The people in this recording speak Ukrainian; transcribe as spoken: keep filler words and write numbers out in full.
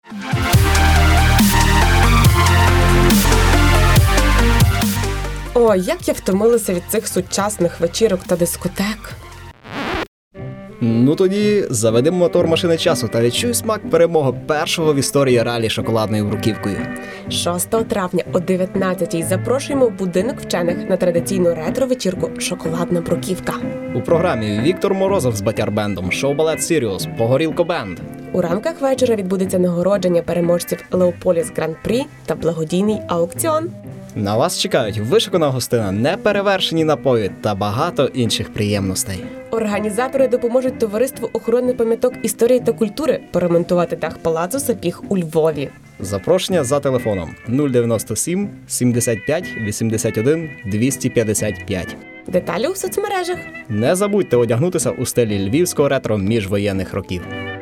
О, як я втомилася від цих сучасних вечірок та дискотек. Ну тоді заведемо мотор машини часу та відчуй смак перемоги першого в історії ралі шоколадною бруківкою. шостого травня о дев'ятнадцятій запрошуємо в будинок вчених на традиційну ретро-вечірку «Шоколадна бруківка». У програмі Віктор Морозов з Батяр-бендом, шоу-балет «Сіріус», Погорілко Бенд. У рамках вечора відбудеться нагородження переможців Леополіс Гран-прі та благодійний аукціон. На вас чекають вишукана гостина, неперевершені напої та багато інших приємностей. Організатори допоможуть товариству охорони пам'яток історії та культури поремонтувати дах палацу Сапіх у Львові. Запрошення за телефоном нуль дев'яносто сім сімдесят п'ять вісімдесят один двісті п'ятдесят п'ять. Деталі у соцмережах. Не забудьте одягнутися у стилі львівського ретро міжвоєнних років.